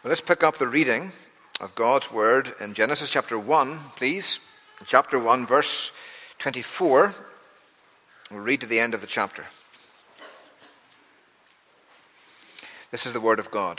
Well, let's pick up the reading of God's Word in Genesis chapter 1, please. Chapter 1, verse 24. We'll read to the end of the chapter. This is the Word of God.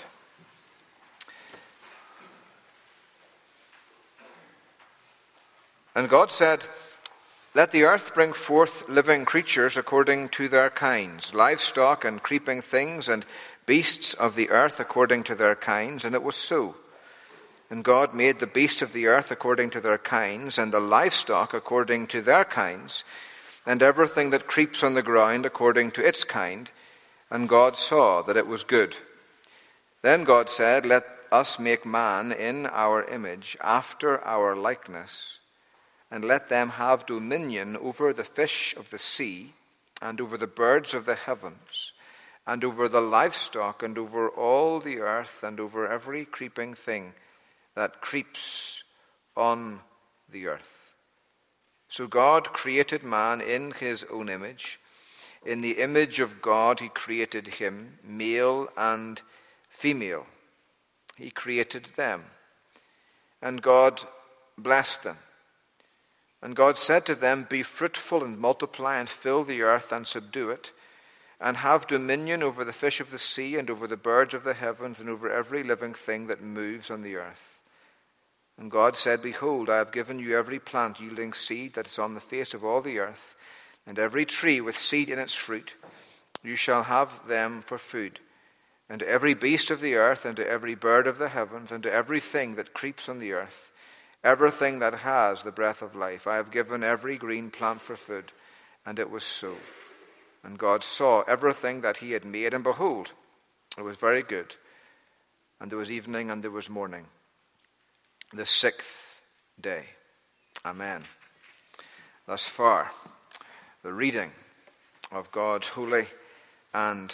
And God said, "Let the earth bring forth living creatures according to their kinds, livestock and creeping things, and beasts of the earth according to their kinds." And it was so. And God made the beasts of the earth according to their kinds, and the livestock according to their kinds, and everything that creeps on the ground according to its kind. And God saw that it was good. Then God said, "Let us make man in our image, after our likeness, and let them have dominion over the fish of the sea, and over the birds of the heavens, and over the livestock, and over all the earth, and over every creeping thing that creeps on the earth." So God created man in his own image. In the image of God he created him, male and female. He created them. And God blessed them. And God said to them, "Be fruitful and multiply, and fill the earth and subdue it, and have dominion over the fish of the sea, and over the birds of the heavens, and over every living thing that moves on the earth." And God said, "Behold, I have given you every plant yielding seed that is on the face of all the earth, and every tree with seed in its fruit. You shall have them for food. And to every beast of the earth, and to every bird of the heavens, and to everything that creeps on the earth, everything that has the breath of life, I have given every green plant for food." And it was so. And God saw everything that he had made, and behold, it was very good. And there was evening and there was morning, the sixth day. Amen. Thus far, the reading of God's holy and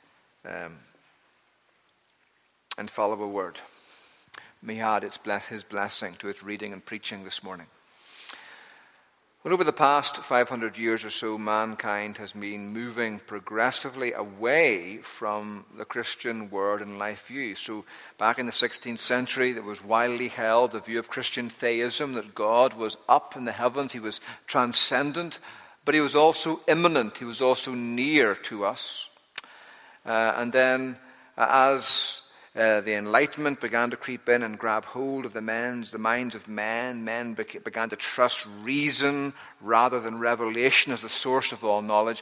infallible word. May He add His blessing to its reading and preaching this morning. Well, over the past 500 years or so, mankind has been moving progressively away from the Christian word and life view. So back in the 16th century, there was widely held the view of Christian theism, that God was up in the heavens, he was transcendent, but he was also immanent, he was also near to us. And then as the Enlightenment began to creep in and grab hold of the minds of men. Men began to trust reason rather than revelation as the source of all knowledge.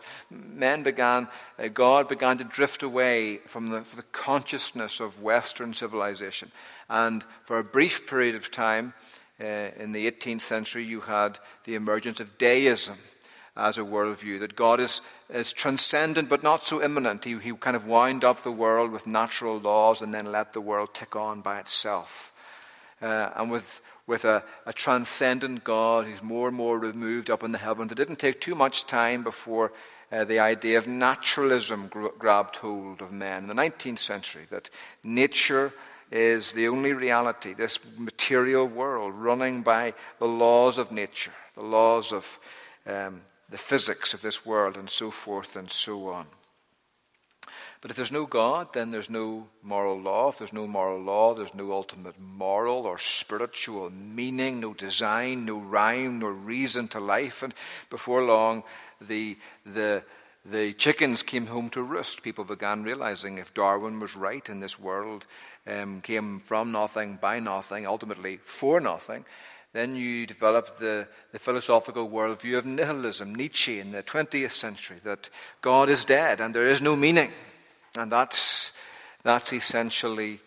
God began to drift away from the consciousness of Western civilization. And for a brief period of time, in the 18th century, you had the emergence of deism as a worldview, that God is transcendent but not so immanent. He kind of wound up the world with natural laws and then let the world tick on by itself. And with a transcendent God who's more and more removed up in the heavens, it didn't take too much time before the idea of naturalism grabbed hold of men in the 19th century, that nature is the only reality, this material world running by the laws of nature, the laws of the physics of this world, and so forth and so on. But if there's no God, then there's no moral law. If there's no moral law, there's no ultimate moral or spiritual meaning, no design, no rhyme, no reason to life. And before long, the chickens came home to roost. People began realizing if Darwin was right and this world came from nothing, by nothing, ultimately for nothing, then you develop the philosophical worldview of nihilism, Nietzsche in the 20th century, that God is dead and there is no meaning. And that's essentially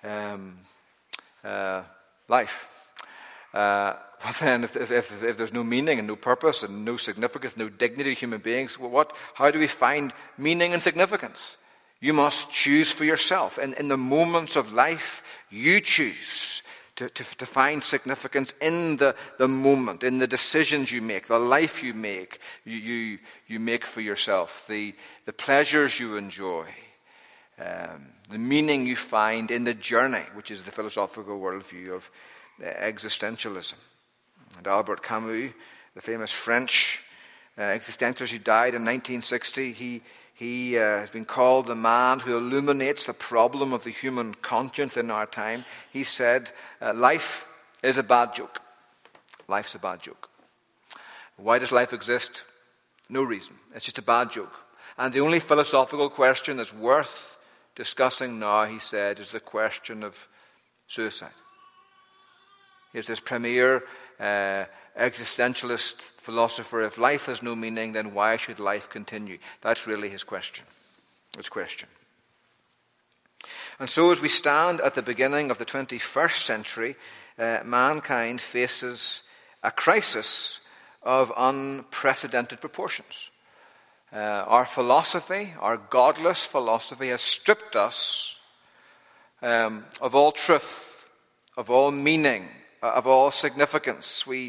life. But then if there's no meaning and no purpose and no significance, no dignity to human beings, how do we find meaning and significance? You must choose for yourself. And in the moments of life, you choose to find significance in the moment, in the decisions you make, the life you make, you make for yourself, the pleasures you enjoy, the meaning you find in the journey, which is the philosophical worldview of existentialism. And Albert Camus, the famous French existentialist who died in 1960, He has been called the man who illuminates the problem of the human conscience in our time. He said, life is a bad joke. Life's a bad joke. Why does life exist? No reason. It's just a bad joke. And the only philosophical question that's worth discussing now, he said, is the question of suicide. Here's this premier existentialist philosopher. If life has no meaning, then why should life continue? That's really his question. His question. And so as we stand at the beginning of the 21st century, mankind faces a crisis of unprecedented proportions. Our philosophy, our godless philosophy, has stripped us of all truth, of all meaning, of all significance. We're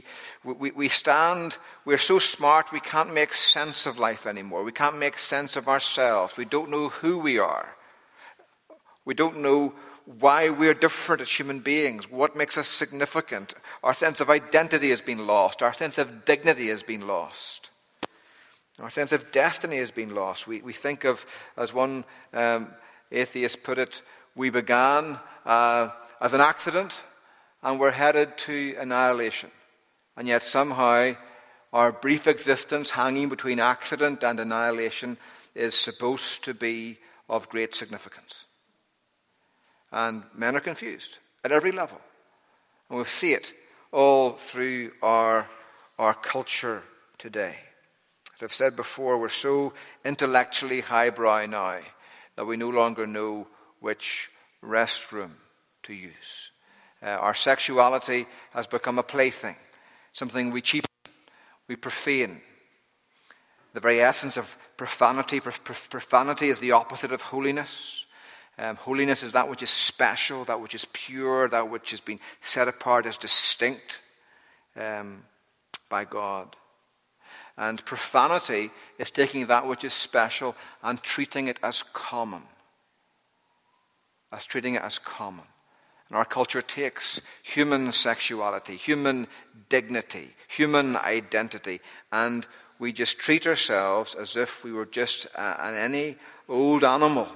so smart we can't make sense of life anymore. We can't make sense of ourselves. We don't know who we are. We don't know why we're different as human beings, what makes us significant. Our sense of identity has been lost. Our sense of dignity has been lost. Our sense of destiny has been lost. We think of, as one atheist put it, we began as an accident and we're headed to annihilation. And yet somehow our brief existence hanging between accident and annihilation is supposed to be of great significance. And men are confused at every level. And we see it all through our culture today. As I've said before, we're so intellectually highbrow now that we no longer know which restroom to use. Our sexuality has become a plaything, something we cheapen, we profane. The very essence of profanity is the opposite of holiness. Holiness is that which is special, that which is pure, that which has been set apart as distinct by God. And profanity is taking that which is special and treating it as common. And our culture takes human sexuality, human dignity, human identity, and we just treat ourselves as if we were just any old animal.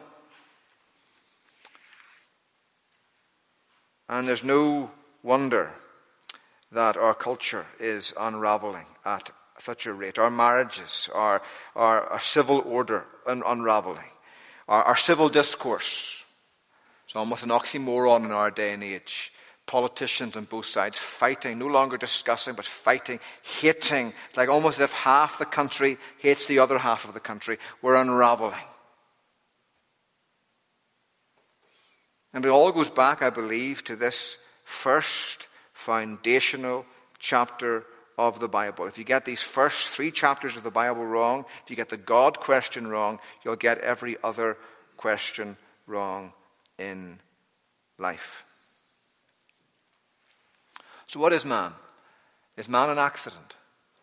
And there's no wonder that our culture is unraveling at such a rate. Our marriages, our civil order unraveling. Our civil discourse. It's almost an oxymoron in our day and age. Politicians on both sides fighting, no longer discussing, but fighting, hating, like almost as if half the country hates the other half of the country. We're unraveling. And it all goes back, I believe, to this first foundational chapter of the Bible. If you get these first 3 chapters of the Bible wrong, if you get the God question wrong, you'll get every other question wrong in life. So what is man? Is man an accident?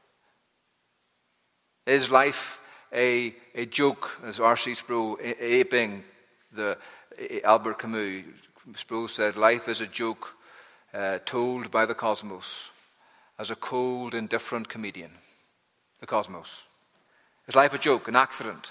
Is life a joke, as R.C. Sproul, aping the Albert Camus? Sproul said, life is a joke told by the cosmos as a cold, indifferent comedian. The cosmos. Is life a joke, an accident,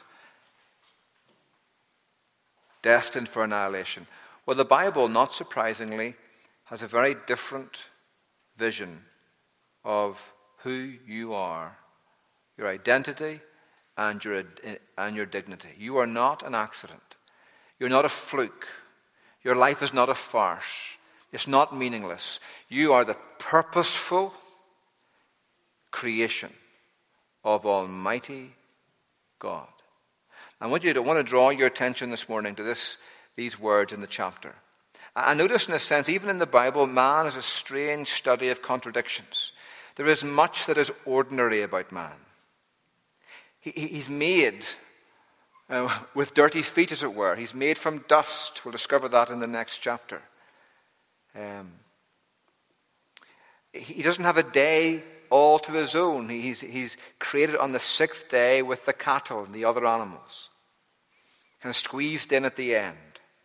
destined for annihilation? Well, the Bible, not surprisingly, has a very different vision of who you are, your identity and your dignity. You are not an accident. You're not a fluke. Your life is not a farce. It's not meaningless. You are the purposeful creation of Almighty God. I want to draw your attention this morning to these words in the chapter. I notice, in a sense, even in the Bible, man is a strange study of contradictions. There is much that is ordinary about man. He's made with dirty feet, as it were. He's made from dust. We'll discover that in the next chapter. He doesn't have a day all to his own. He's created on the 6th day with the cattle and the other animals. Kind of squeezed in at the end.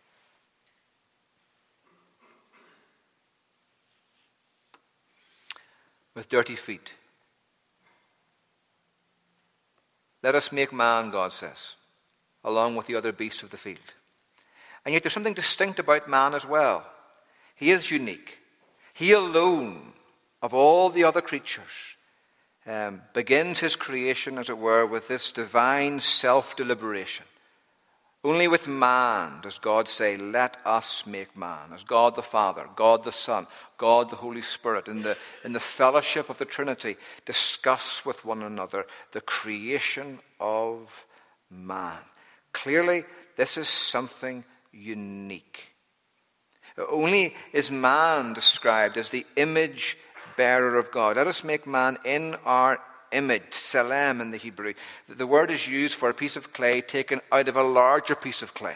With dirty feet. Let us make man, God says. along with the other beasts of the field. And yet there's something distinct about man as well. He is unique. He alone, of all the other creatures, begins his creation, as it were, with this divine self-deliberation. Only with man does God say, let us make man. As God the Father, God the Son, God the Holy Spirit, in the fellowship of the Trinity, discuss with one another the creation of man. Clearly, this is something unique. Only is man described as the image bearer of God. Let us make man in our image, tselem in the Hebrew. The word is used for a piece of clay taken out of a larger piece of clay.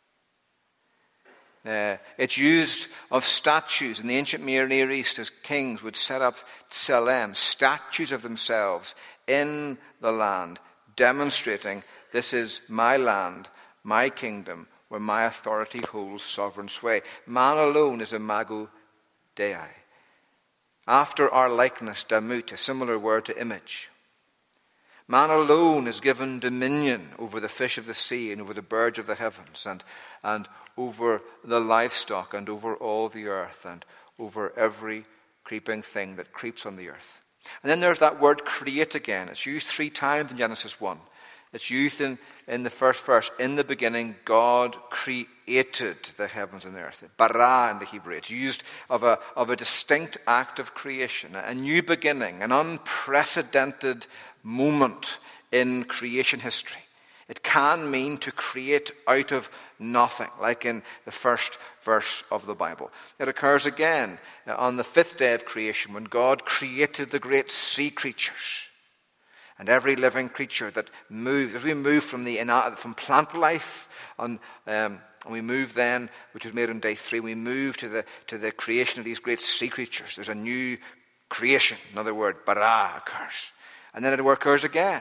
It's used of statues in the ancient Near East, as kings would set up tselem, statues of themselves in the land, demonstrating this is my land, my kingdom, where my authority holds sovereign sway. Man alone is imago Dei. After our likeness, damut, a similar word to image. Man alone is given dominion over the fish of the sea and over the birds of the heavens and over the livestock and over all the earth and over every creeping thing that creeps on the earth. And then there's that word create again. It's used 3 times in Genesis 1. It's used in the first verse. In the beginning, God created the heavens and the earth. Bara in the Hebrew. It's used of a distinct act of creation, a new beginning, an unprecedented moment in creation history. It can mean to create out of nothing, like in the first verse of the Bible. It occurs again on the 5th day of creation when God created the great sea creatures. And every living creature that moves, as we move from plant life, and we move then, which was made on day 3, we move to the creation of these great sea creatures. There's a new creation. Another word, bara, occurs. And then it occurs again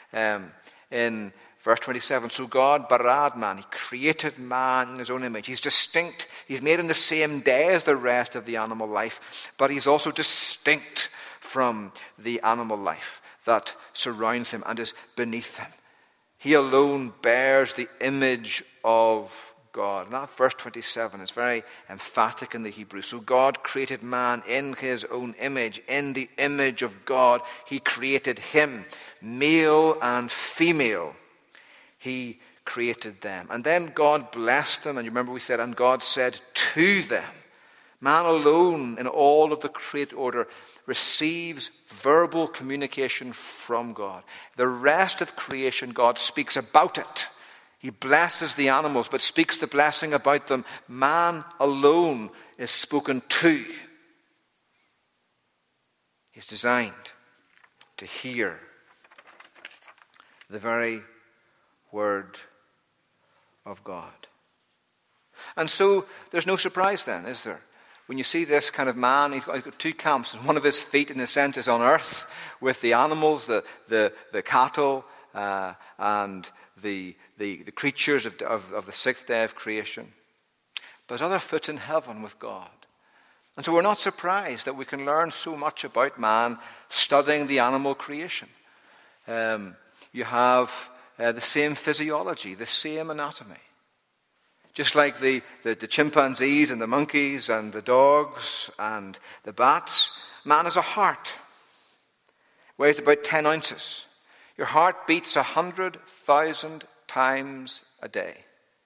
in verse 27. So God barad man. He created man in his own image. He's distinct. He's made in the same day as the rest of the animal life, but he's also distinct from the animal life that surrounds him and is beneath him. He alone bears the image of God. And that verse 27 is very emphatic in the Hebrew. So God created man in his own image. In the image of God, he created him. Male and female, he created them. And then God blessed them. And you remember we said, and God said to them. Man alone in all of the created order receives verbal communication from God. The rest of creation, God speaks about it. He blesses the animals, but speaks the blessing about them. Man alone is spoken to. He's designed to hear the very word of God. And so there's no surprise then, is there? When you see this kind of man, he's got 2 camps. And one of his feet, in a sense, is on earth with the animals, the cattle, and the creatures of the 6th day of creation. But his other foot's in heaven with God. And so we're not surprised that we can learn so much about man studying the animal creation. You have the same physiology, the same anatomy. Just like the chimpanzees and the monkeys and the dogs and the bats, man has a heart. Weighs about 10 ounces. Your heart beats 100,000 times a day.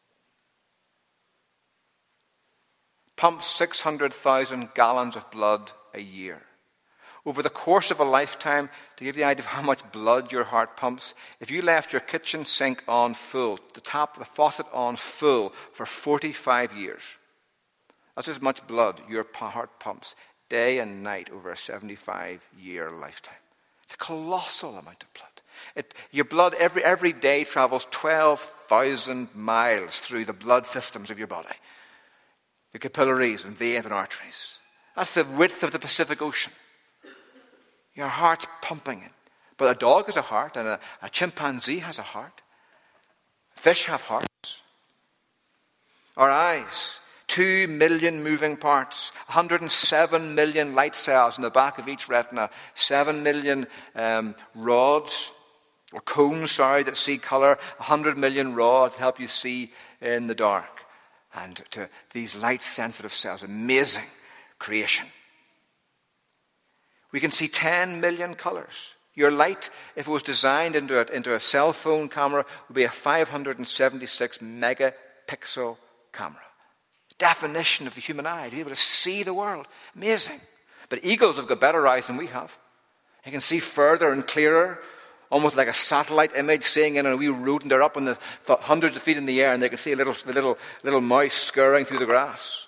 Pumps 600,000 gallons of blood a year. Over the course of a lifetime, to give you an idea of how much blood your heart pumps, if you left your kitchen sink on full, the faucet on full for 45 years, that's as much blood your heart pumps day and night over a 75-year lifetime. It's a colossal amount of blood. Your blood every day travels 12,000 miles through the blood systems of your body. The capillaries and veins and arteries. That's the width of the Pacific Ocean. Your heart's pumping it. But a dog has a heart, and a chimpanzee has a heart. Fish have hearts. Our eyes, 2 million moving parts, 107 million light cells in the back of each retina, 7 million rods or cones, that see color, 100 million rods to help you see in the dark. And to these light-sensitive cells, amazing creation. We can see 10 million colors. Your light, if it was designed into a cell phone camera, would be a 576 megapixel camera. Definition of the human eye, to be able to see the world. Amazing. But eagles have got better eyes than we have. They can see further and clearer, almost like a satellite image, seeing in a wee rodent. They're up in the hundreds of feet in the air, and they can see a little mouse scurrying through the grass.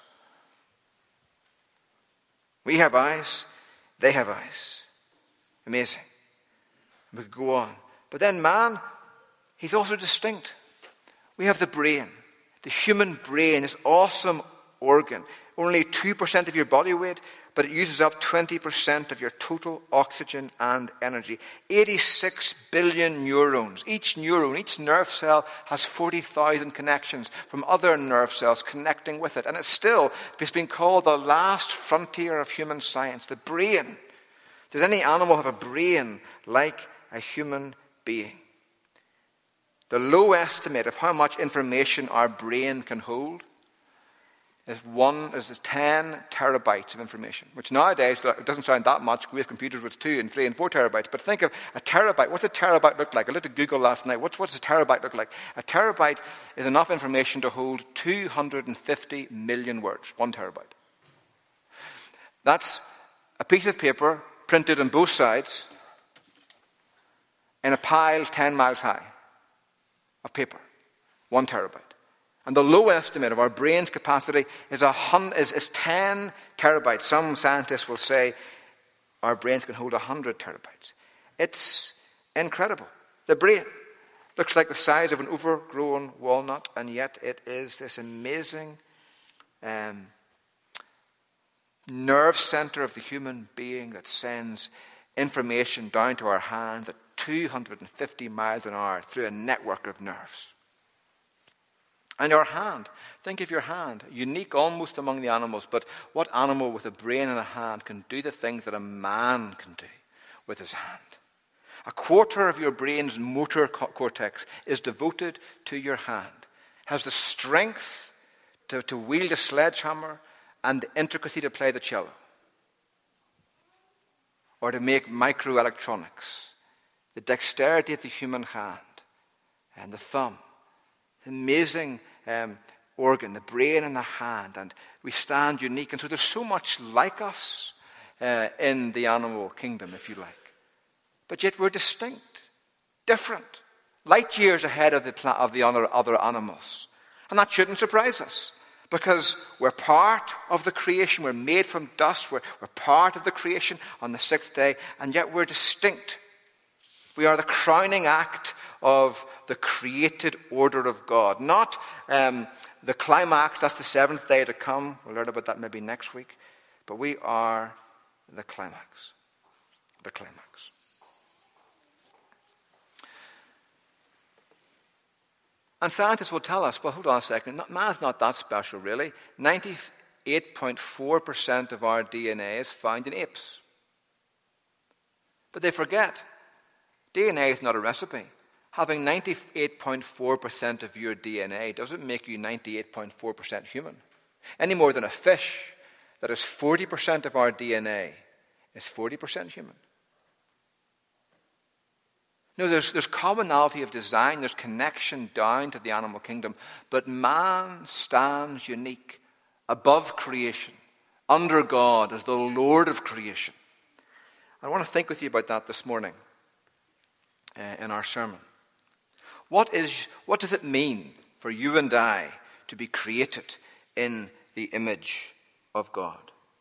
We have eyes. They have eyes. Amazing. We could go on. But then man, he's also distinct. We have the brain. The human brain, this awesome organ. Only 2% of your body weight, but it uses up 20% of your total oxygen and energy. 86 billion neurons. Each neuron, each nerve cell has 40,000 connections from other nerve cells connecting with it. And it's been called the last frontier of human science, the brain. Does any animal have a brain like a human being? The low estimate of how much information our brain can hold is 10 terabytes of information, which nowadays it doesn't sound that much. We have computers with 2 and 3 and 4 terabytes. But think of a terabyte. What's a terabyte look like? I looked at Google last night. What does a terabyte look like? A terabyte is enough information to hold 250 million words. 1 terabyte. That's a piece of paper printed on both sides in a pile 10 miles high of paper. 1 terabyte. And the low estimate of our brain's capacity is 10 terabytes. Some scientists will say our brains can hold 100 terabytes. It's incredible. The brain looks like the size of an overgrown walnut, and yet it is this amazing nerve center of the human being that sends information down to our hand at 250 miles an hour through a network of nerves. And our hand, think of your hand, unique almost among the animals, but what animal with a brain and a hand can do the things that a man can do with his hand? A quarter of your brain's motor cortex is devoted to your hand. Has the strength to wield a sledgehammer and the intricacy to play the cello. Or to make microelectronics. The dexterity of the human hand and the thumb. Amazing organ, the brain and the hand. And we stand unique. And so there's so much like us in the animal kingdom, if you like. But yet we're distinct, different, light years ahead of the other animals. And that shouldn't surprise us, because we're part of the creation. We're made from dust. We're part of the creation on the sixth day, and yet we're distinct. We are the crowning act of the created order of God, not the climax. That's the seventh day to come. We'll learn about that maybe next week. But we are the climax. The climax. And scientists will tell us, well, hold on a second, man's not that special, really. 98.4% of our DNA is found in apes. But they forget, DNA is not a recipe. Having 98.4% of your DNA doesn't make you 98.4% human. Any more than a fish that is 40% of our DNA is 40% human. No, there's commonality of design, there's connection down to the animal kingdom, but man stands unique above creation, under God as the Lord of creation. I want to think with you about that this morning in our sermon. What does it mean for you and I to be created in the image of God?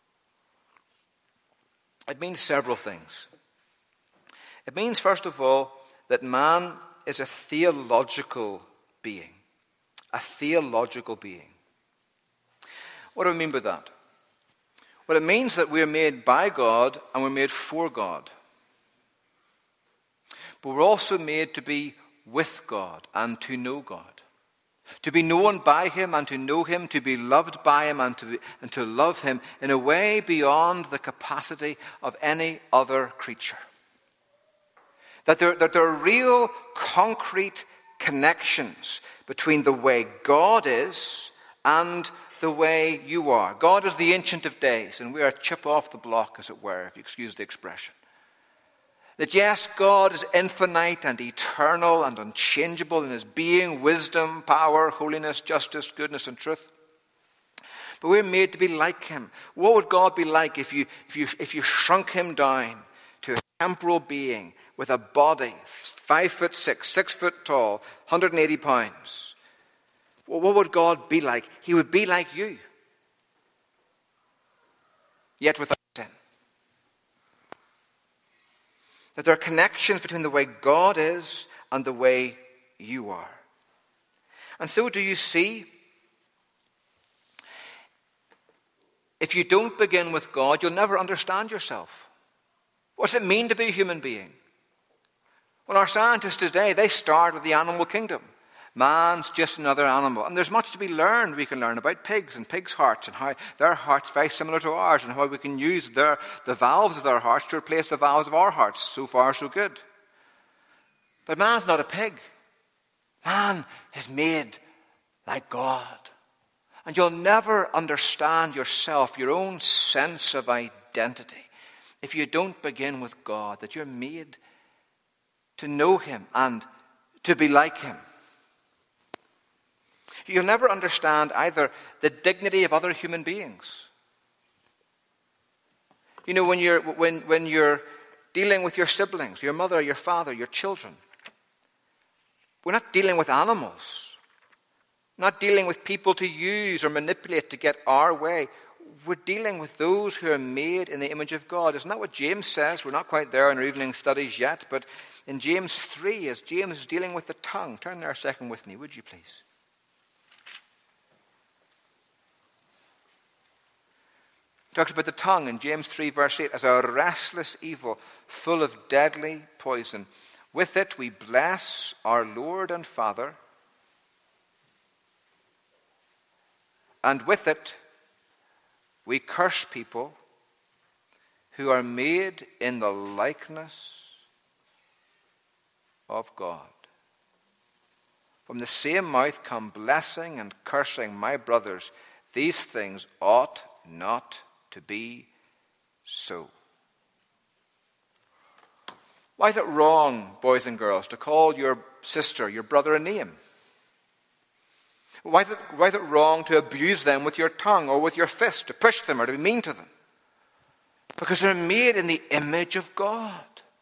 It means several things. It means, first of all, that man is a theological being. A theological being. What do I mean by that? Well, it means that we're made by God and we're made for God. But we're also made to be with God and to know God. To be known by Him and to know Him, to be loved by Him and to love Him in a way beyond the capacity of any other creature. That there are real, concrete connections between the way God is and the way you are. God is the Ancient of Days, and we are a chip off the block, as it were, if you excuse the expression. That yes, God is infinite and eternal and unchangeable in his being, wisdom, power, holiness, justice, goodness, and truth. But we're made to be like him. What would God be like if you shrunk him down to a temporal being with a body 5'6", 6 foot tall, 180 pounds? Well, what would God be like? He would be like you, yet without sin. That there are connections between the way God is and the way you are. And so do you see? If you don't begin with God, you'll never understand yourself. What does it mean to be a human being? Well, our scientists today, they start with the animal kingdom. Man's just another animal. And there's much to be learned. We can learn about pigs and pigs' hearts and how their hearts are very similar to ours and how we can use the valves of their hearts to replace the valves of our hearts. So far, so good. But man's not a pig. Man is made like God. And you'll never understand yourself, your own sense of identity, if you don't begin with God, that you're made to know him and to be like him. You'll never understand either the dignity of other human beings. You know, when you're dealing with your siblings, your mother, your father, your children, we're not dealing with animals. Not dealing with people to use or manipulate to get our way. We're dealing with those who are made in the image of God. Isn't that what James says? We're not quite there in our evening studies yet, but in James 3, as James is dealing with the tongue. Turn there a second with me, would you please? He talks about the tongue in James 3, verse 8, as a restless evil, full of deadly poison. With it we bless our Lord and Father, and with it, we curse people who are made in the likeness of God. From the same mouth come blessing and cursing. My brothers, these things ought not to be so. Why is it wrong, boys and girls, to call your sister, your brother, a name? Why is it wrong to abuse them with your tongue or with your fist, to push them or to be mean to them? Because they're made in the image of God.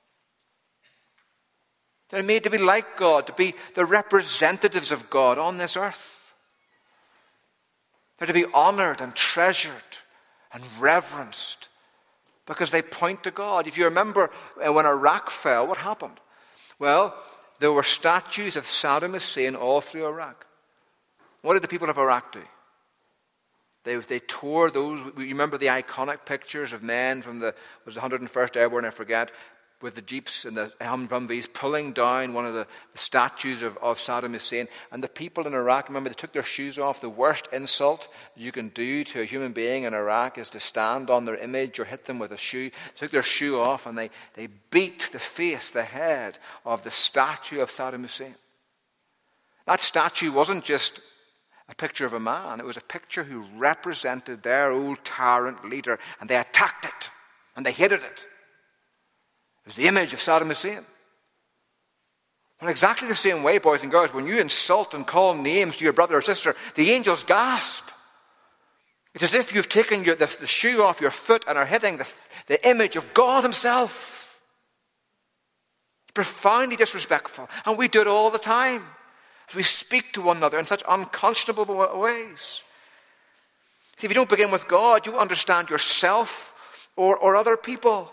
They're made to be like God, to be the representatives of God on this earth. They're to be honored and treasured and reverenced because they point to God. If you remember when Iraq fell, what happened? Well, there were statues of Saddam Hussein all through Iraq. What did the people of Iraq do? They tore those. You remember the iconic pictures of men from the 101st Airborne, I forget, with the jeeps and the Humvees pulling down one of the statues of Saddam Hussein. And the people in Iraq, remember, they took their shoes off. The worst insult you can do to a human being in Iraq is to stand on their image or hit them with a shoe. They took their shoe off and they beat the face, the head of the statue of Saddam Hussein. That statue wasn't just a picture of a man. It was a picture who represented their old tyrant leader, and they attacked it, and they hated it. It was the image of Saddam Hussein. Well, exactly the same way, boys and girls, when you insult and call names to your brother or sister, the angels gasp. It's as if you've taken the shoe off your foot and are hitting the image of God himself. It's profoundly disrespectful, and we do it all the time. We speak to one another in such unconscionable ways. See, if you don't begin with God, you understand yourself or other people.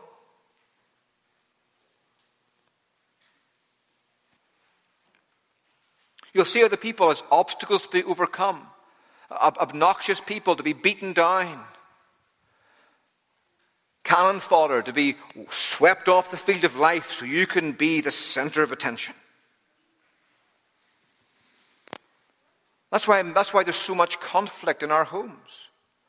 You'll see other people as obstacles to be overcome, obnoxious people to be beaten down, cannon fodder to be swept off the field of life so you can be the center of attention. That's why there's so much conflict in our homes.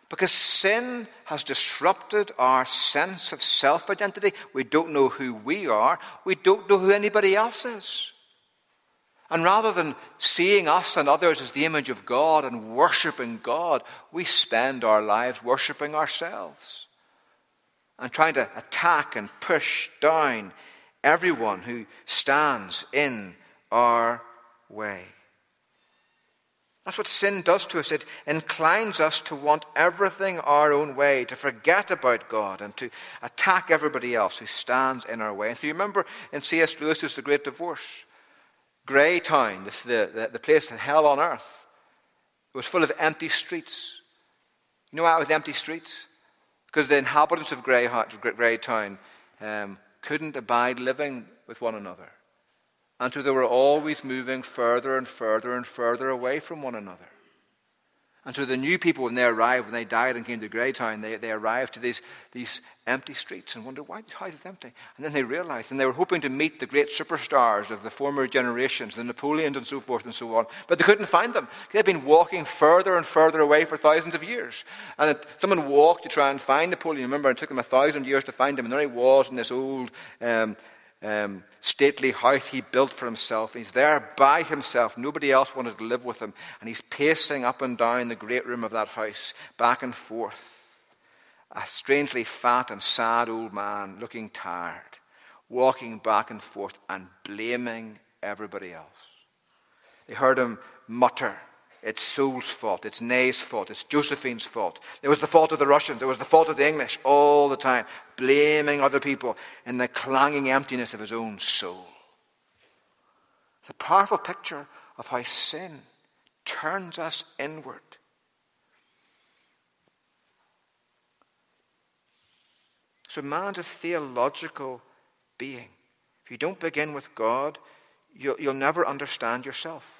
Because sin has disrupted our sense of self-identity. We don't know who we are. We don't know who anybody else is. And rather than seeing us and others as the image of God and worshipping God, we spend our lives worshipping ourselves and trying to attack and push down everyone who stands in our way. That's what sin does to us. It inclines us to want everything our own way, to forget about God and to attack everybody else who stands in our way. And so you remember in C.S. Lewis's The Great Divorce, Greytown, the place in hell on earth, it was full of empty streets. You know why it was empty streets? Because the inhabitants of Greytown couldn't abide living with one another. And so they were always moving further and further and further away from one another. And so the new people, when they arrived, when they died and came to Greytown, they arrived to these empty streets and wondered, how is it empty? And then they realized, and they were hoping to meet the great superstars of the former generations, the Napoleons and so forth and so on, but they couldn't find them. They'd been walking further and further away for thousands of years. And someone walked to try and find Napoleon, remember, it took them 1,000 years to find him, and there he was in this old stately house he built for himself. He's there by himself. Nobody else wanted to live with him. And he's pacing up and down the great room of that house, back and forth. A strangely fat and sad old man, looking tired, walking back and forth and blaming everybody else. They heard him mutter, "It's Saul's fault, it's Nay's fault, it's Josephine's fault. It was the fault of the Russians, it was the fault of the English," all the time, blaming other people in the clanging emptiness of his own soul. It's a powerful picture of how sin turns us inward. So man's a theological being. If you don't begin with God, you'll never understand yourself.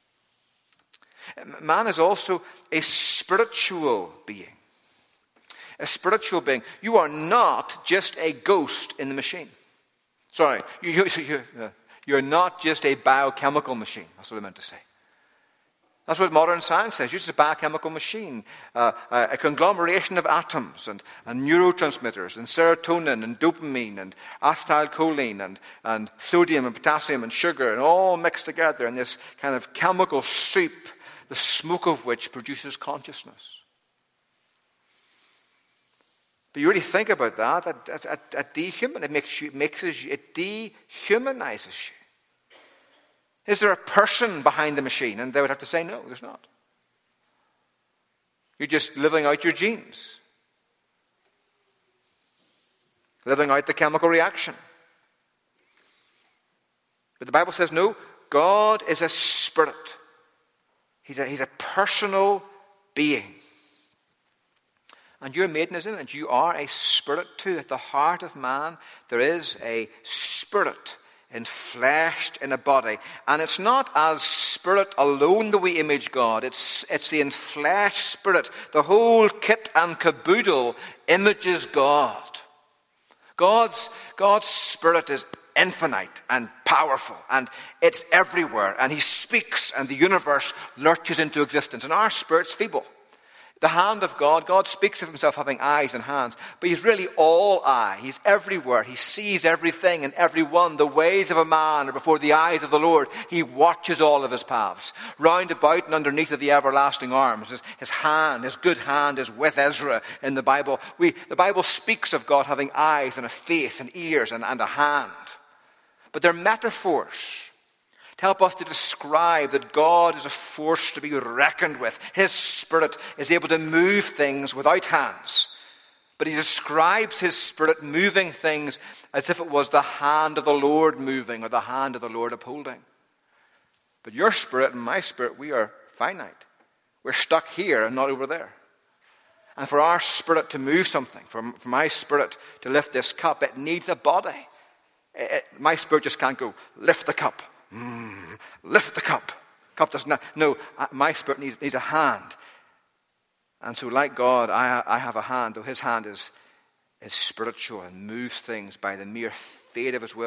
Man is also a spiritual being. A spiritual being. You are not just a ghost in the machine. Sorry, you're not just a biochemical machine. That's what I meant to say. That's what modern science says. You're just a biochemical machine. A conglomeration of atoms and neurotransmitters and serotonin and dopamine and acetylcholine and sodium and potassium and sugar and all mixed together in this kind of chemical soup, the smoke of which produces consciousness. But you really think about that, it dehumanizes you. Is there a person behind the machine? And they would have to say, no, there's not. You're just living out your genes. Living out the chemical reaction. But the Bible says, no, God is a spirit. He's a personal being. And you're made in his image. You are a spirit too. At the heart of man, there is a spirit enfleshed in a body. And it's not as spirit alone that we image God. It's the enfleshed spirit. The whole kit and caboodle images God. God's spirit is infinite and powerful, and it's everywhere, and he speaks and the universe lurches into existence, and our spirit's feeble. The hand of God speaks of himself having eyes and hands, but he's really all eye. He's everywhere. He sees everything and everyone. The ways of a man are before the eyes of the Lord. He watches all of his paths. Round about and underneath of the everlasting arms, his hand, his good hand is with Ezra in the Bible. The Bible speaks of God having eyes and a face and ears and a hand. But they're metaphors to help us to describe that God is a force to be reckoned with. His spirit is able to move things without hands. But he describes his spirit moving things as if it was the hand of the Lord moving or the hand of the Lord upholding. But your spirit and my spirit, we are finite. We're stuck here and not over there. And for our spirit to move something, for my spirit to lift this cup, it needs a body. My spirit just can't go, lift the cup. Lift the cup. Cup does not. No, my spirit needs a hand. And so like God, I have a hand, though his hand is spiritual and moves things by the mere fate of his will.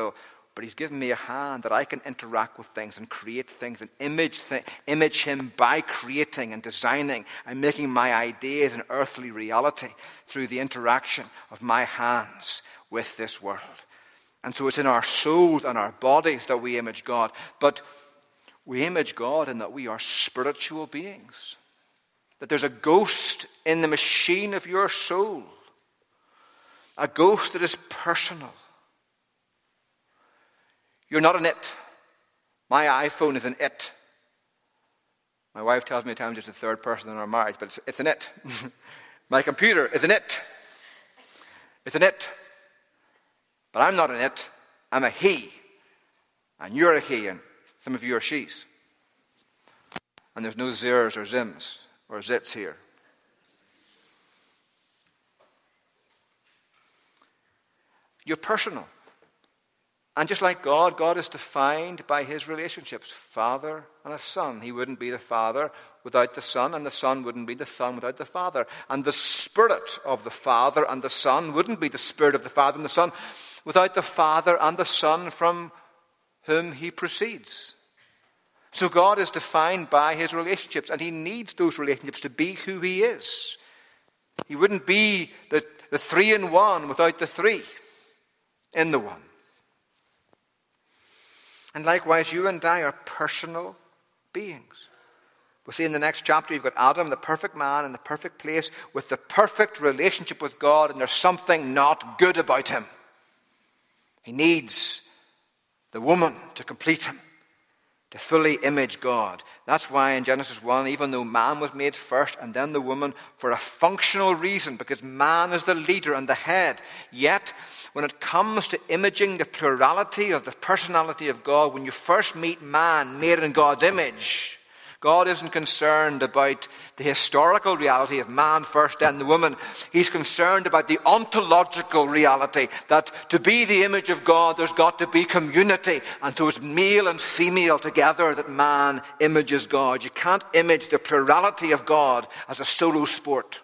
but he's given me a hand that I can interact with things and create things and image him by creating and designing and making my ideas an earthly reality through the interaction of my hands with this world. And so it's in our souls and our bodies that we image God. But we image God in that we are spiritual beings. That there's a ghost in the machine of your soul. A ghost that is personal. You're not an it. My iPhone is an it. My wife tells me at times it's the third person in our marriage, but it's an it. My computer is an it. It's an it. But I'm not an it. I'm a he. And you're a he, and some of you are she's. And there's no zers or zims or zits here. You're personal. And just like God, God is defined by his relationships, Father and a Son. He wouldn't be the Father without the Son, and the Son wouldn't be the Son without the Father. And the Spirit of the Father and the Son wouldn't be the Spirit of the Father and the Son without the Father and the Son from whom he proceeds. So God is defined by his relationships, and he needs those relationships to be who he is. He wouldn't be the three in one without the three in the one. And likewise, you and I are personal beings. We'll see in the next chapter, you've got Adam, the perfect man, in the perfect place, with the perfect relationship with God, and there's something not good about him. He needs the woman to complete him, to fully image God. That's why in Genesis 1, even though man was made first and then the woman, for a functional reason, because man is the leader and the head, yet when it comes to imaging the plurality of the personality of God, when you first meet man made in God's image, God isn't concerned about the historical reality of man first, then the woman. He's concerned about the ontological reality that to be the image of God, there's got to be community. And so it's male and female together that man images God. You can't image the plurality of God as a solo sport.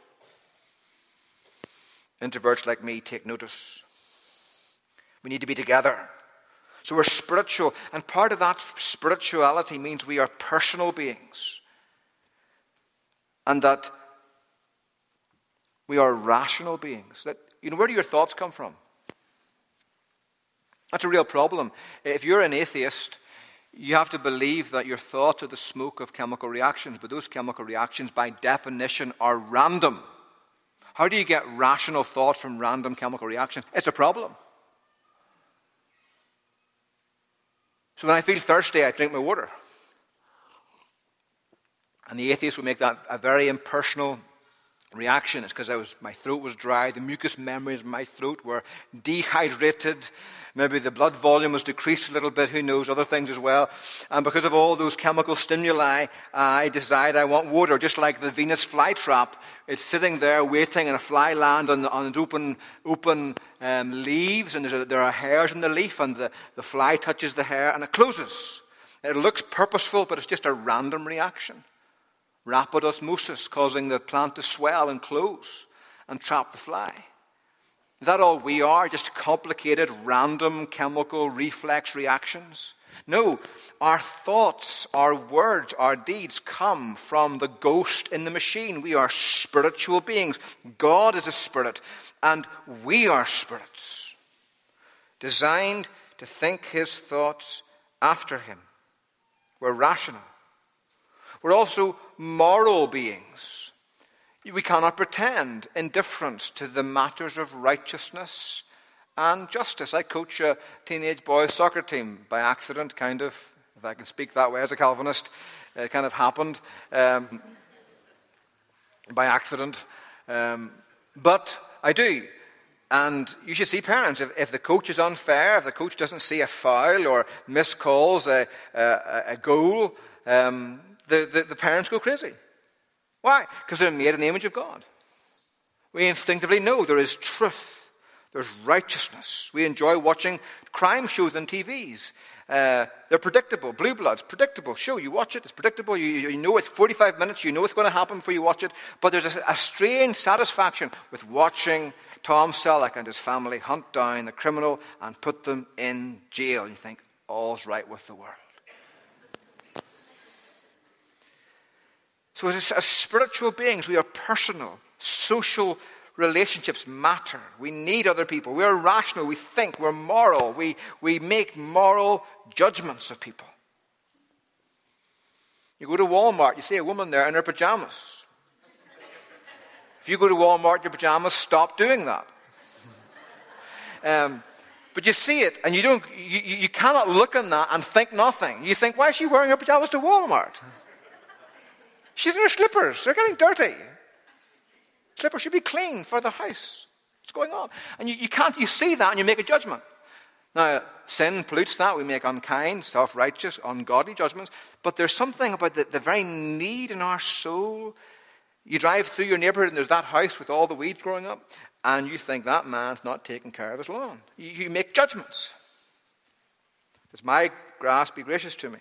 Introverts like me take notice. We need to be together. So we're spiritual, and part of that spirituality means we are personal beings. And that we are rational beings. That, where do your thoughts come from? That's a real problem. If you're an atheist, you have to believe that your thoughts are the smoke of chemical reactions, but those chemical reactions, by definition, are random. How do you get rational thought from random chemical reaction? It's a problem. So when I feel thirsty, I drink my water. And the atheist would make that a very impersonal reaction. It's because my throat was dry. The mucous membranes in my throat were dehydrated. Maybe the blood volume was decreased a little bit. Who knows? Other things as well. And because of all those chemical stimuli, I decide I want water. Just like the Venus flytrap. It's sitting there waiting, and a fly lands on its open leaves, and there are hairs in the leaf, and the fly touches the hair, and it closes. It looks purposeful, but it's just a random reaction. Rapid osmosis, causing the plant to swell and close and trap the fly. Is that all we are? Just complicated, random chemical reflex reactions? No, our thoughts, our words, our deeds come from the ghost in the machine. We are spiritual beings. God is a spirit, and we are spirits, designed to think his thoughts after him. We're rational. We're also moral beings. We cannot pretend indifference to the matters of righteousness and justice. I coach a teenage boys' soccer team by accident, kind of, if I can speak that way as a Calvinist. It kind of happened by accident. But I do. And you should see parents, if the coach is unfair, if the coach doesn't see a foul or miscalls a goal, the parents go crazy. Why? Because they're made in the image of God. We instinctively know there is truth. There's righteousness. We enjoy watching crime shows on TVs. They're predictable. Blue Bloods, predictable show. You watch it, it's predictable. You know it's 45 minutes. You know it's going to happen before you watch it. But there's a strange satisfaction with watching Tom Selleck and his family hunt down the criminal and put them in jail. And you think, all's right with the world. So as spiritual beings, we are personal. Social relationships matter. We need other people. We are rational. We think. We're moral. We make moral judgments of people. You go to Walmart, you see a woman there in her pajamas. If you go to Walmart in your pajamas, stop doing that. But you see it, and you cannot look on that and think nothing. You think, why is she wearing her pajamas to Walmart? She's in her slippers. They're getting dirty. Slippers should be clean for the house. What's going on? And you see that and you make a judgment. Now, sin pollutes that. We make unkind, self-righteous, ungodly judgments. But there's something about the very need in our soul. You drive through your neighborhood and there's that house with all the weeds growing up, and you think that man's not taking care of his lawn. You make judgments. Does my grass be gracious to me?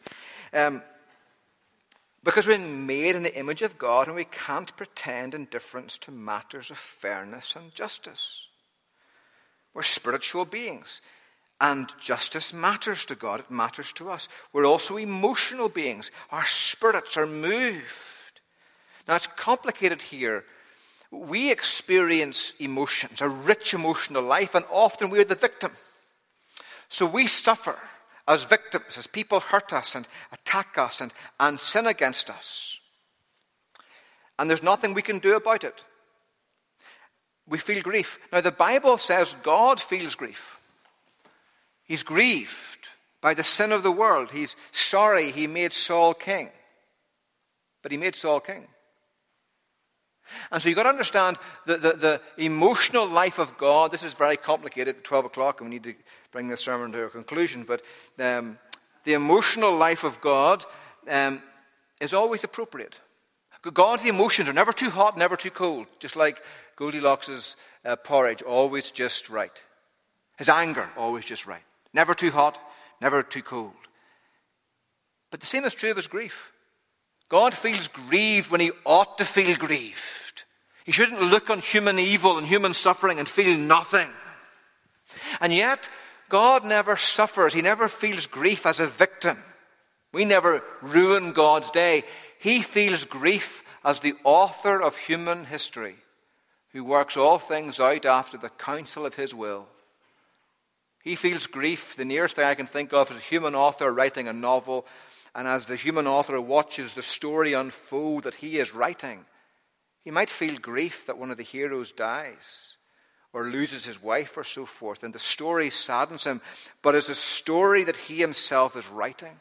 Because we're made in the image of God, and we can't pretend indifference to matters of fairness and justice. We're spiritual beings, and justice matters to God. It matters to us. We're also emotional beings. Our spirits are moved. Now, it's complicated here. We experience emotions, a rich emotional life, and often we're the victim. So we suffer as victims, as people hurt us and attack us and sin against us. And there's nothing we can do about it. We feel grief. Now, the Bible says God feels grief. He's grieved by the sin of the world. He's sorry he made Saul king. But he made Saul king. And so you've got to understand the emotional life of God. This is very complicated at 12 o'clock, and we need to bring this sermon to a conclusion. But the emotional life of God is always appropriate. God's emotions are never too hot, never too cold. Just like Goldilocks' porridge, always just right. His anger, always just right. Never too hot, never too cold. But the same is true of his grief. God feels grieved when he ought to feel grieved. He shouldn't look on human evil and human suffering and feel nothing. And yet, God never suffers. He never feels grief as a victim. We never ruin God's day. He feels grief as the author of human history, who works all things out after the counsel of his will. He feels grief. The nearest thing I can think of is a human author writing a novel, and as the human author watches the story unfold that he is writing, he might feel grief that one of the heroes dies or loses his wife or so forth, and the story saddens him, but it's a story that he himself is writing.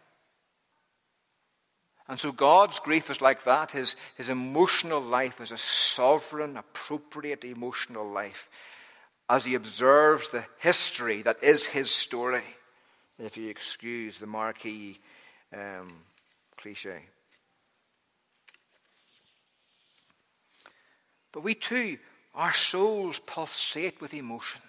And so God's grief is like that. His emotional life is a sovereign, appropriate emotional life as he observes the history that is his story, if you excuse the marquee cliche. But we too, our souls pulsate with emotions.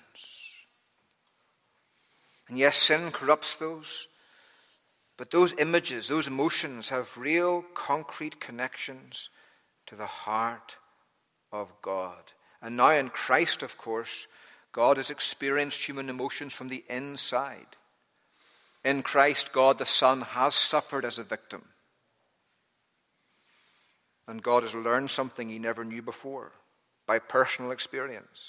And yes, sin corrupts those. But those images, those emotions have real concrete connections to the heart of God. And now in Christ, of course, God has experienced human emotions from the inside. In Christ, God the Son has suffered as a victim. And God has learned something he never knew before by personal experience.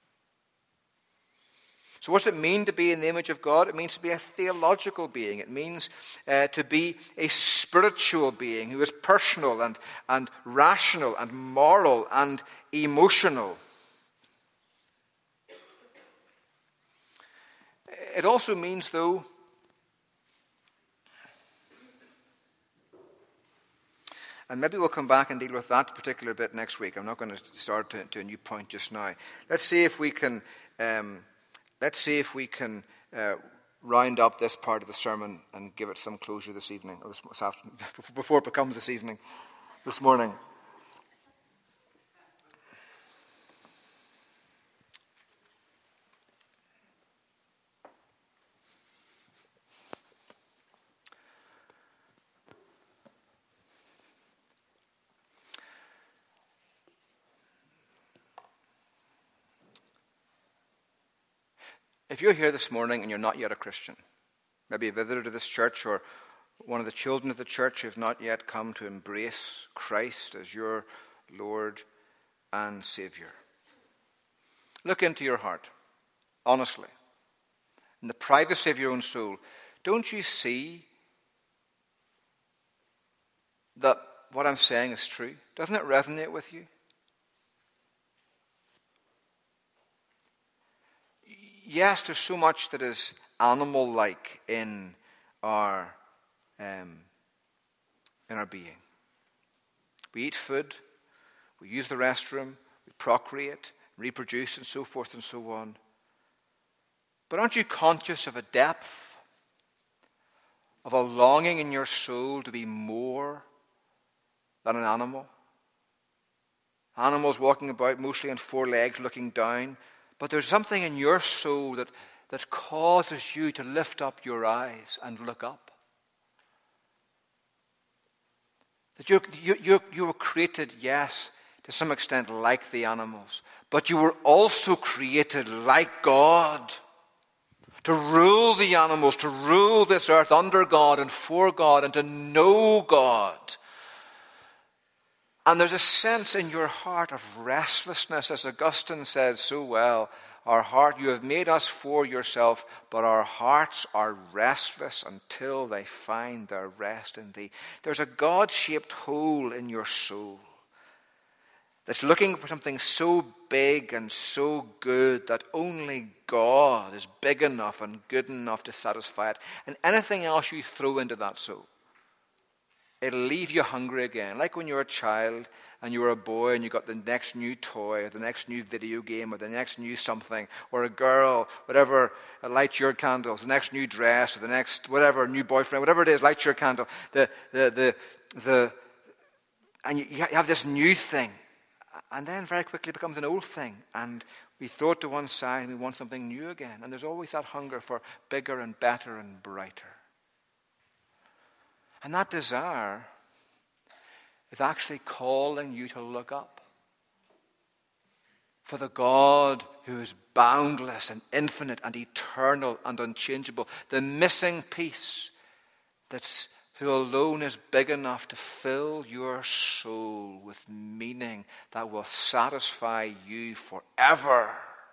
So what's it mean to be in the image of God? It means to be a theological being. It means to be a spiritual being who is personal and rational and moral and emotional. It also means, though, and maybe we'll come back and deal with that particular bit next week. I'm not going to start to a new point just now. Let's see if we can round up this part of the sermon and give it some closure this evening, or this afternoon, before it becomes this morning. If you're here this morning and you're not yet a Christian, maybe a visitor to this church or one of the children of the church who have not yet come to embrace Christ as your Lord and Savior, look into your heart, honestly, in the privacy of your own soul. Don't you see that what I'm saying is true? Doesn't it resonate with you? Yes, there's so much that is animal-like in our being. We eat food, we use the restroom, we procreate, reproduce, and so forth and so on. But aren't you conscious of a depth, of a longing in your soul to be more than an animal? Animals walking about mostly on four legs looking down. But there's something in your soul that causes you to lift up your eyes and look up. That you were created, yes, to some extent like the animals. But you were also created like God. To rule the animals, to rule this earth under God and for God, and to know God. And there's a sense in your heart of restlessness, as Augustine said so well. Our heart, you have made us for yourself, but our hearts are restless until they find their rest in thee. There's a God-shaped hole in your soul that's looking for something so big and so good that only God is big enough and good enough to satisfy it. And anything else you throw into that soul, it'll leave you hungry again. Like when you were a child and you were a boy and you got the next new toy or the next new video game or the next new something, or a girl, whatever, light your candles, the next new dress or the next whatever, new boyfriend, whatever it is, light your candle. And you have this new thing, and then very quickly it becomes an old thing, and we throw it to one side and we want something new again. And there's always that hunger for bigger and better and brighter. And that desire is actually calling you to look up. For the God who is boundless and infinite and eternal and unchangeable, the missing piece who alone is big enough to fill your soul with meaning that will satisfy you forever.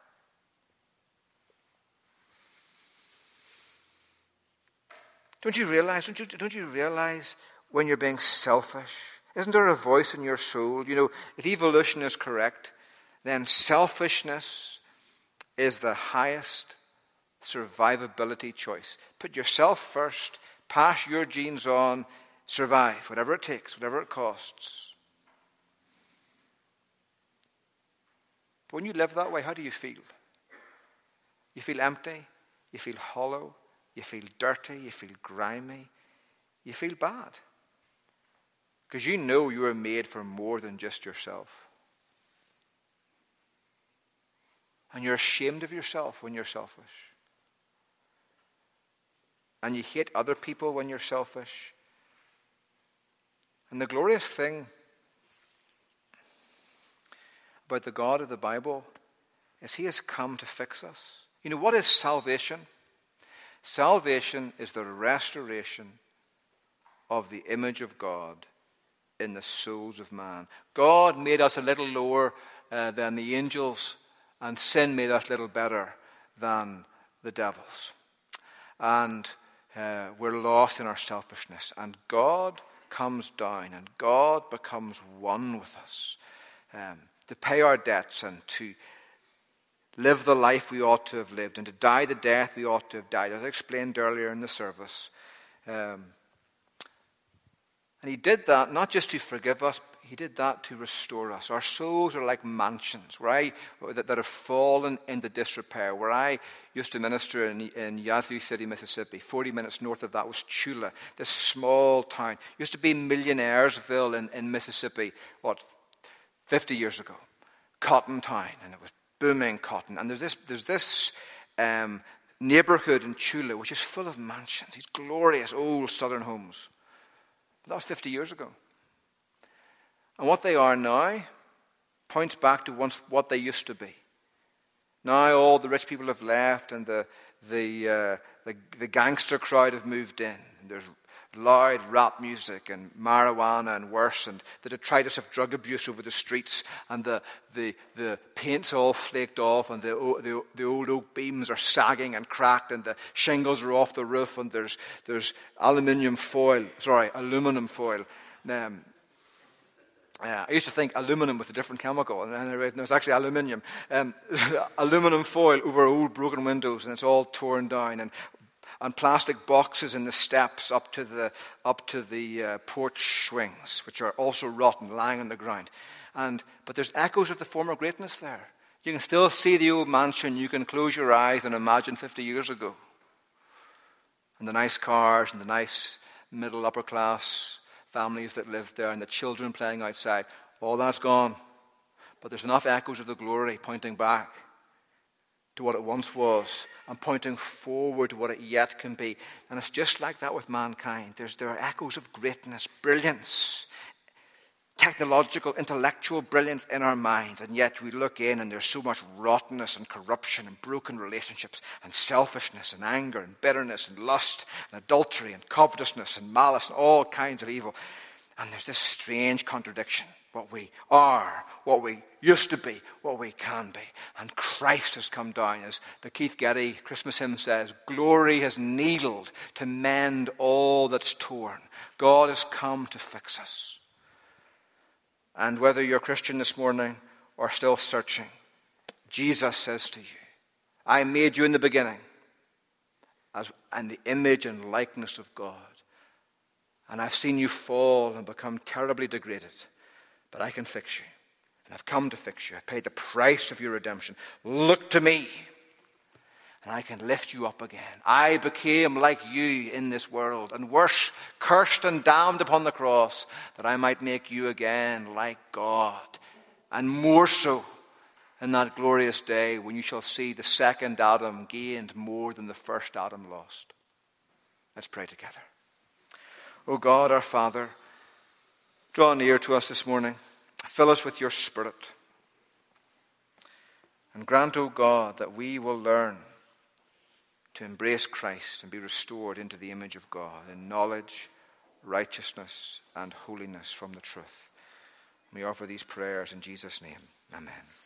Don't you realize when you're being selfish? Isn't there a voice in your soul? You know, if evolution is correct, then selfishness is the highest survivability choice. Put yourself first, pass your genes on, survive, whatever it takes, whatever it costs. But when you live that way, how do you feel? You feel empty, you feel hollow, you feel dirty, you feel grimy, you feel bad. Because you know you are made for more than just yourself. And you're ashamed of yourself when you're selfish. And you hate other people when you're selfish. And the glorious thing about the God of the Bible is He has come to fix us. You know, what is salvation? Salvation is the restoration of the image of God in the souls of man. God made us a little lower than the angels, and sin made us a little better than the devils. And we're lost in our selfishness. And God comes down, and God becomes one with us to pay our debts and to live the life we ought to have lived and to die the death we ought to have died, as I explained earlier in the service. And He did that not just to forgive us, He did that to restore us. Our souls are like mansions that have fallen into disrepair. Where I used to minister in Yazoo City, Mississippi, 40 minutes north of that was Tula, this small town. Used to be Millionairesville in Mississippi, 50 years ago. Cotton town, and it was booming cotton. And there's this neighborhood in Tula which is full of mansions, these glorious old southern homes. That was 50 years ago. And what they are now points back to once what they used to be. Now all the rich people have left, and the gangster crowd have moved in. And there's loud rap music and marijuana and worse, and the detritus of drug abuse over the streets, and the paint's all flaked off, and the old oak beams are sagging and cracked, and the shingles are off the roof, and there's aluminum foil. I used to think aluminum was a different chemical, and then I realized no, it's actually aluminium. Aluminum foil over old broken windows, and it's all torn down, and plastic boxes in the steps up to the porch swings, which are also rotten, lying on the ground. But there's echoes of the former greatness there. You can still see the old mansion. You can close your eyes and imagine 50 years ago, and the nice cars and the nice middle upper class families that lived there, and the children playing outside. All that's gone. But there's enough echoes of the glory pointing back to what it once was and pointing forward to what it yet can be. And it's just like that with mankind. There are echoes of greatness, brilliance, technological, intellectual brilliance in our minds, and yet we look in and there's so much rottenness and corruption and broken relationships and selfishness and anger and bitterness and lust and adultery and covetousness and malice and all kinds of evil. And there's this strange contradiction. What we are, what we used to be, what we can be. And Christ has come down, as the Keith Getty Christmas hymn says, glory has needled to mend all that's torn. God has come to fix us. And whether you're a Christian this morning or still searching, Jesus says to you, I made you in the beginning as in the image and likeness of God. And I've seen you fall and become terribly degraded. But I can fix you. And I've come to fix you. I've paid the price of your redemption. Look to me. And I can lift you up again. I became like you in this world, and worse, cursed and damned upon the cross, that I might make you again like God. And more so in that glorious day when you shall see the second Adam gained more than the first Adam lost. Let's pray together. O God, our Father, draw near to us this morning. Fill us with your Spirit. And grant, O God, that we will learn to embrace Christ and be restored into the image of God in knowledge, righteousness, and holiness from the truth. We offer these prayers in Jesus' name. Amen.